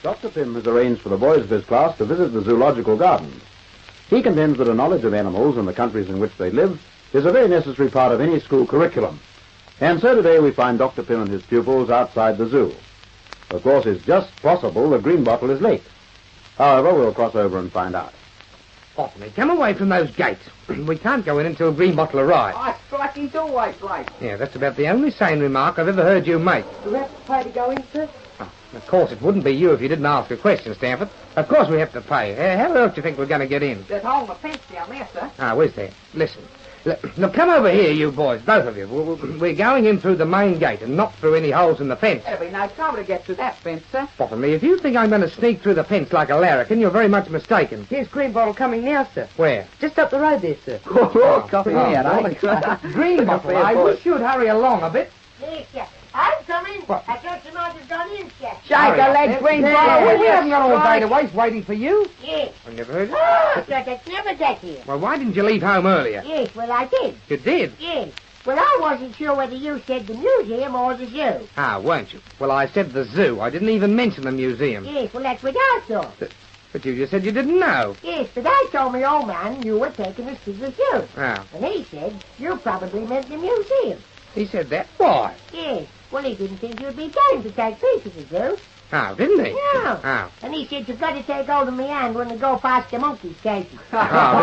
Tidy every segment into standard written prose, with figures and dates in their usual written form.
Dr. Pym has arranged for the boys of his class to visit the zoological gardens. He contends that a knowledge of animals and the countries in which they live is a very necessary part of any school curriculum. And so today we find Dr. Pym and his pupils outside the zoo. Of course, it's just possible the Greenbottle is late. However, we'll cross over and find out. Botany, come away from those gates. We can't go in until Greenbottle arrives. I thought he's always late. Yeah, that's about the only sane remark I've ever heard you make. Do we have to pay to go in, sir? Oh, of course, it wouldn't be you if you didn't ask a question, Stanford. Of course we have to pay. How else do you think we're going to get in? There's a hole in the fence down there, sir. Ah, where's that? Listen. Now, come over here, you boys, both of you. We're going in through the main gate and not through any holes in the fence. There'll be no trouble to get to that fence, sir. Bottomley, if you think I'm going to sneak through the fence like a larrikin, you're very much mistaken. Here's Greenbottle coming now, sir. Where? Just up the road there, sir. Coffee here, Greenbottle, I wish you'd hurry along a bit. Yes, sir. I'm coming. What? I thought you might have gone in, sir. Shake a leg, Greenbottle. We haven't got all day to waste waiting for you. Yes. I never heard it. Oh, so that's never that here. Well, why didn't you leave home earlier? Yes, well, I did. You did? Yes. Well, I wasn't sure whether you said the museum or the zoo. Ah, weren't you? Well, I said the zoo. I didn't even mention the museum. Yes, well, that's what I thought. But you just said you didn't know. Yes, but I told my old man you were taking us to the zoo. Ah. And he said you probably meant the museum. He said that? Why? Yes. Well, he didn't think you'd be game to take me to the zoo. Oh, didn't he? No. Oh. And he said you've got to take hold of my hand when they go past the monkey's cages. Oh,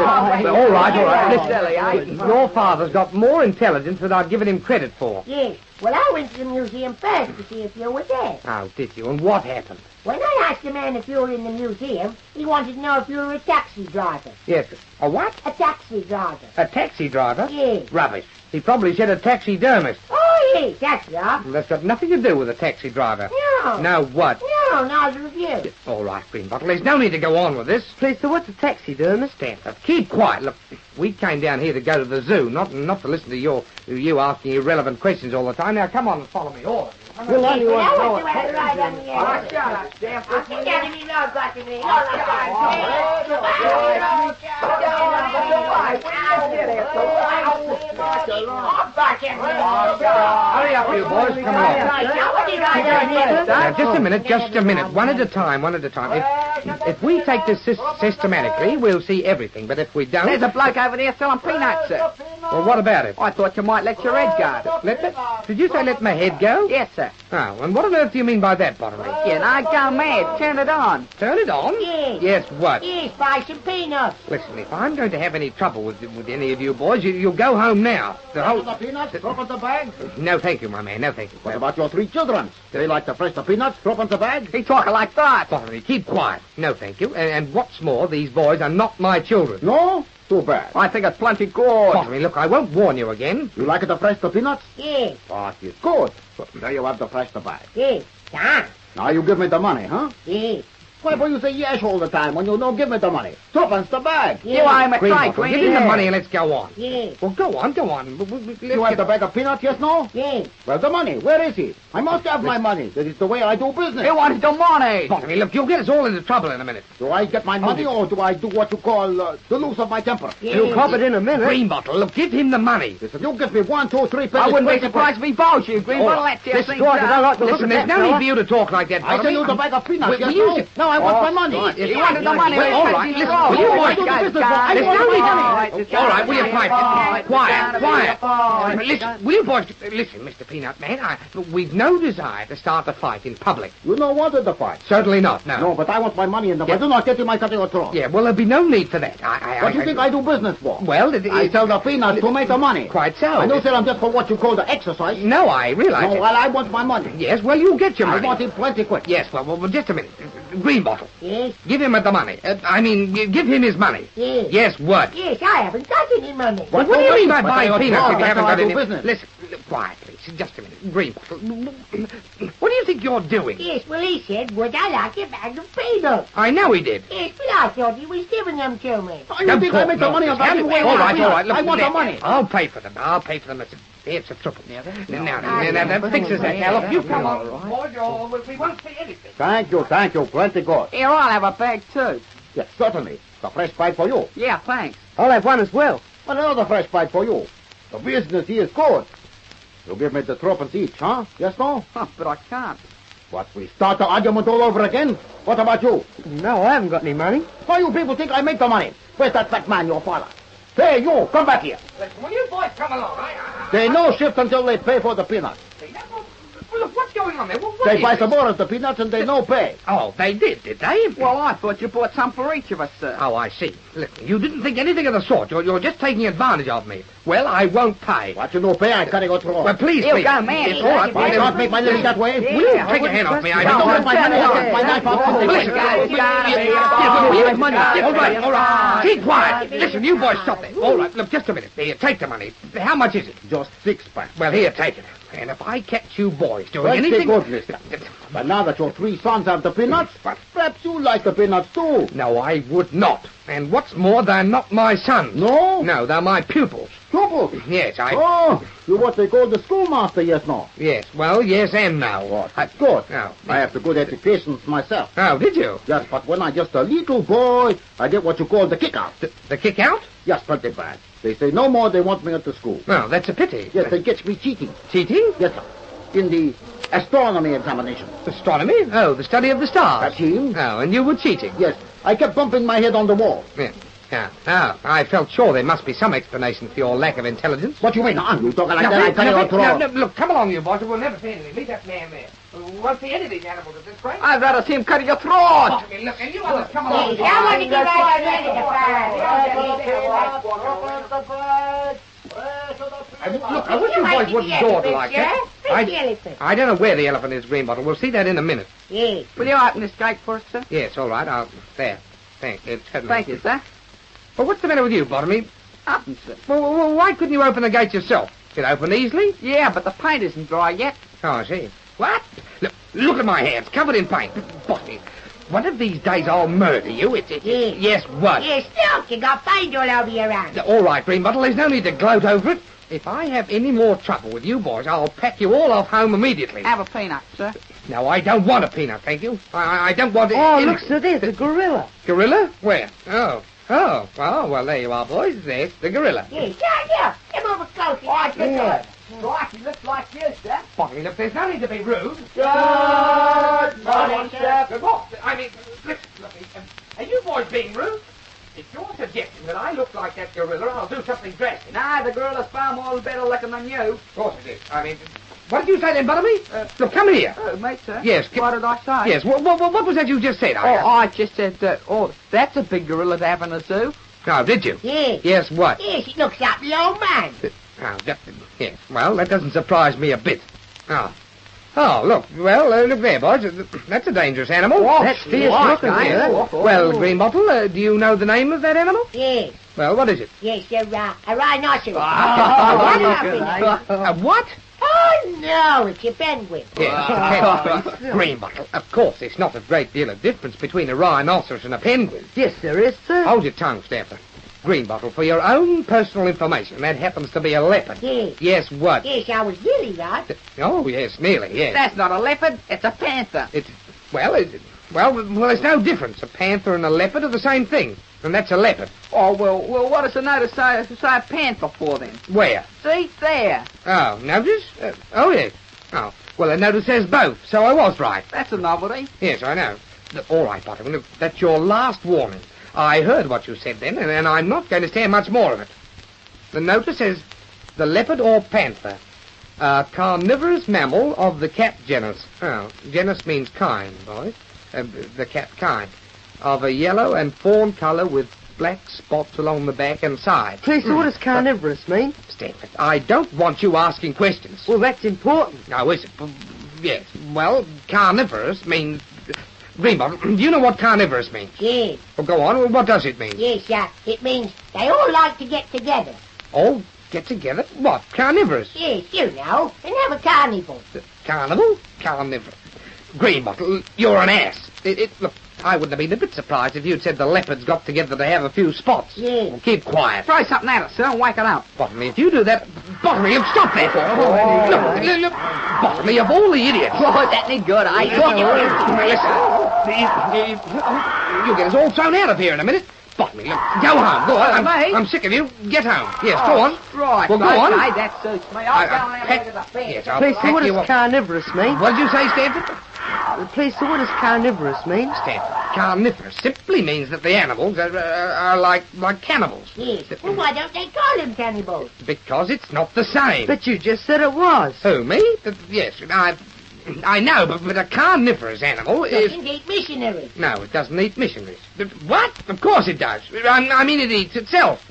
all right. This silly, eh? Your father's got more intelligence than I've given him credit for. Yes. Well, I went to the museum first to see if you were there. Oh, did you? And what happened? When I asked the man if you were in the museum, he wanted to know if you were a taxi driver. Yes. A what? A taxi driver. A taxi driver? Yes. Rubbish. He probably said a taxidermist. Oh, yes, that's right. That's got nothing to do with a taxi driver. No. No, what? No, neither of you. All right, Greenbottle. There's no need to go on with this. Please, sir, what's a taxidermist? Stanford, keep quiet. Look, we came down here to go to the zoo, not to listen to you asking irrelevant questions all the time. Now, come on and follow me. All right. We'll only Well, want I to know want to have a ride on the air. shut up, Stanford. I think out of me now, got to me. Hurry up, you boys. Come along. Now, just a minute. One at a time. If we take this systematically, we'll see everything. But if we don't... There's a bloke over there selling peanuts, sir. Well, what about it? I thought you might let your head go. Did you say let my head go? Yes, sir. Oh, and what on earth do you mean by that, Bottomley? Yeah, now go mad. Turn it on. Turn it on? Yes. Yes, what? Yes, buy some peanuts. Listen, if I'm going to have any trouble with any of you boys, you'll go home now. The whole... The peanuts, drop in the bag. No, thank you, my man. No, thank you. What about your three children? Do they like to fresh the peanuts, drop in the bag? He talking like that. Bottomley, keep quiet. No, thank you. And what's more, these boys are not my children. No? Too bad. I think it's plenty good. Bottomley, look, I won't warn you again. You like it to fresh the peanuts? Yes. That is good. So there you have to fresh the bag. Yes. Ah. Now you give me the money, huh? Yes. Why do you say yes all the time when you don't give me the money? Tuppence the bag. Yes. You are a Greenbottle, trike, give him the money and let's go on. Yes. Well, go on. You have the bag of peanuts, yes, no? Yes. Well, the money, where is it? I must have my money. That is the way I do business. He wanted the money. Bottomley, look, you'll get us all into trouble in a minute. Do I get my money or do I do what you call the loose of my temper? Yes. You'll cop it in a minute. Greenbottle, look, give him the money. Listen, you give me 1, 2, 3 pennies. I wouldn't be 20 surprised if he bought you, Greenbottle. That's your Listen, thing, sir. Listen, there's no need for you to talk like that, I tell Bottomley. you the bag of peanuts, Will yes, you no? just- No, I want my money. Right. He wanted the money. Well, all right, listen, will you boys do the guys, business, I there's want no my need money. to... All right, will you quiet? Quiet. Listen, will you boys... Listen, Mr. Peanut Man, we've no desire to start a fight in public. You don't want the fight. Certainly not, no. No, but I want my money in the Yeah. I do not get in my cutting or throat. Yeah, well, there'll be no need for that. What do you think I do business for? Well, I sell the peanuts to make the money. Quite so. I don't sell them just for what you call the exercise. No, I realize No, it. well, I want my money. Yes, well, you'll get your I money. want it plenty quick. Yes, well, just a minute. Greenbottle, Yes. give him the money. Give him his money. Yes. Yes, what? Yes, I haven't got any money. What do you mean by But buying I peanuts ought if to. you haven't That's how got I do any... business. Listen, quiet, please. Just a minute. Greenbottle, what do you think you're doing? Yes, well, he said, would I like a bag of peanuts? I know he did. Yes, but I thought he was giving them to me. You think I make the money about you? All right. Look, I want the money. I'll pay for them. It's a triple. Now, fixes that. Now, look, you come on. Boy, we won't see anything. Thank you. Plenty good. Here, I'll have a bag, too. Yes, certainly. The fresh bite for you. Yeah, thanks. I'll have one as well. Another fresh bite for you. The business here is good. You give me the tuppence each, huh? Yes, no? But I can't. What, we start the argument all over again? What about you? No, I haven't got any money. Why you people think I make the money? Where's that fat man, your father? Hey, you, come back here. Listen, will you boys come along? They no shift until they pay for the peanuts. Look, what's going on there? What They is buy this? some more of the peanuts and they no pay. Oh, they did they? Well, I thought you bought some for each of us, sir. Oh, I see. Listen, you didn't think anything of the sort. You're just taking advantage of me. Well, I won't pay. What you no pay, I gotta go through. Well, please, You please. go, man. It's all right. I can't make my living that way. Will you take your hand off me? I Don't don't let want my money out. My knife out. Listen, all right. Keep quiet. Listen, you boys stop there. All right, look, just a minute. Here, take the money. How much is it? Just 6 packs. Well, here, take it. And if I catch you boys doing Well, anything... good, mister. But now that your 3 sons have the peanuts, perhaps you like the peanuts too. No, I would not. And what's more, they're not my sons. No? No, they're my pupils. Pupils? Yes, Oh, you what they call the schoolmaster, yes, no? Yes, well, yes and no. What? Good. No. I have the good education myself. Oh, did you? Yes, but when I just a little boy, I get what you call the kick-out. The kick out? Yes, pretty bad. They say no more, they want me at the school. Oh, that's a pity. Yes, they catch me cheating. Cheating? Yes, sir. In the astronomy examination. Astronomy? Oh, the study of the stars. That's him. Oh, and you were cheating? Yes, I kept bumping my head on the wall. Yeah. Yeah. Oh, I felt sure there must be some explanation for your lack of intelligence. What you mean, huh? You talking like that? I tell you what, no, look, come along, you boys. We'll never see anything. Leave that man there. We won't see any of these animals at this rate. I'd rather see him cutting your throat. Oh, look, and you others, come along. I want to get right Look, I wish you boys wouldn't dawdle like that. I don't know where the elephant is, Greenbottle. We'll see that in a minute. Yes. Will you open this gate for us, sir? Yes, all right. There. Thank you. Thank you, sir. Well, what's the matter with you, Bottomy? Nothing, sir. Well, why couldn't you open the gate yourself? It opened easily. Yeah, but the paint isn't dry yet. Oh, I see. What? Look at my hands, covered in paint. Bottomy, one of these days I'll murder you. Yes, what? Yes, look, you got paint all over your hands. All right, Greenbottle, there's no need to gloat over it. If I have any more trouble with you boys, I'll pack you all off home immediately. Have a peanut, sir. No, I don't want a peanut, thank you. I don't want... sir, there's a gorilla. Gorilla? Where? Oh, well, there you are, boys. There's the gorilla. Yes, yeah. Come over close. Right, he looks like you, sir. Bottomy, look, there's no need to be rude. Good morning, sir. I mean, listen, are you boys being rude? If you're suggesting that I look like that gorilla, I'll do something drastic. Nah, the gorilla's far more better looking than you. Of course it is. I mean, what did you say then, Bottomy? Look, come here. Oh, mate, sir. Yes. What did I say? Yes, what was that you just said? I just said, that's a big gorilla to have in a zoo. Oh, did you? Yes. Yes, what? Yes, it looks like the old man. Yes, well, that doesn't surprise me a bit. Oh, look, well, look there, boys. That's a dangerous animal. That's fierce looking, yes. Well, Greenbottle, do you know the name of that animal? Yes. Well, what is it? Yes, a rhinoceros. A what? Oh, no, it's a penguin. Yes, Greenbottle. Of course, there's not a great deal of difference between a rhinoceros and a penguin. Yes, there is, sir. Hold your tongue, Stanford. Greenbottle, for your own personal information, that happens to be a leopard. Yes. Yes, what? Yes, I was really right. Oh, yes, nearly, yes. That's not a leopard, it's a panther. Well, there's no difference. A panther and a leopard are the same thing, and that's a leopard. Oh, well, what does the notice say panther for, then? Where? See, there. Oh, notice? Oh, yes. Oh, well, the notice says both, so I was right. That's a novelty. Yes, I know. All right, Bottom, look, that's your last warning. I heard what you said then, and I'm not going to stand much more of it. The notice says, the leopard or panther, a carnivorous mammal of the cat genus. Oh, genus means kind, boys. The cat kind. Of a yellow and fawn colour with black spots along the back and side. Please, so what does carnivorous mean? Stanford, I don't want you asking questions. Well, that's important. Oh, is it? Yes. Well, carnivorous means... Greenbottle, do you know what carnivorous means? Yes. Well, go on. What does it mean? Yes, it means they all like to get together. All get together? What? Carnivorous? Yes, you know, and have a carnival. Carnival? Carnivorous. Greenbottle, you're an ass. Look, I wouldn't have been a bit surprised if you'd said the leopards got together to have a few spots. Yes. Well, keep quiet. Throw something at us, sir, and wake it up. Bottomy, if you do that... Bottomy, look, stop there. Look, Bottomy, of all the idiots. Oh, that ain't good, Now, listen. You'll get us all thrown out of here in a minute. Bottomy, look, go home. Go on. I'm sick of you. Get home. Yes, go on. Right. Well, go on. Okay, that suits me. I'll go and have a look at the fence. Yes, I'll Please, so pack what you does up. carnivorous mean? What did you say, Stanford? Please, so what does carnivorous mean? Stanford, carnivorous simply means that the animals are like cannibals. Yes. Well, why don't they call them cannibals? Because it's not the same. But you just said it was. Who, me? Yes, I know, but a carnivorous animal is... Doesn't eat missionaries. No, it doesn't eat missionaries. What? Of course it does. I mean, it eats itself.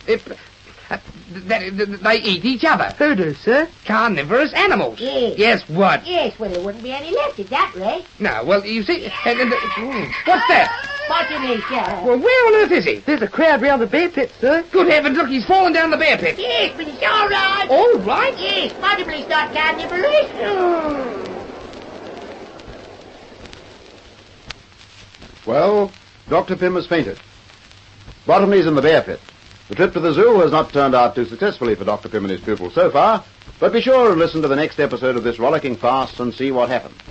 They eat each other. Who do, sir? Carnivorous animals. Yes. Yes, what? Yes, well, there wouldn't be any left at that rate. No, well, you see... what's that? Bottomley, sir. Well, where on earth is he? There's a crowd round the bear pit, sir. Good heavens, look, he's fallen down the bear pit. Yes, but it's all right. All right? Yes, Bottomley's not carnivorous. Well, Dr. Pym has fainted. Bottomley's in the bear pit. The trip to the zoo has not turned out too successfully for Dr. Pym and his pupils so far, but be sure and listen to the next episode of this rollicking farce and see what happens.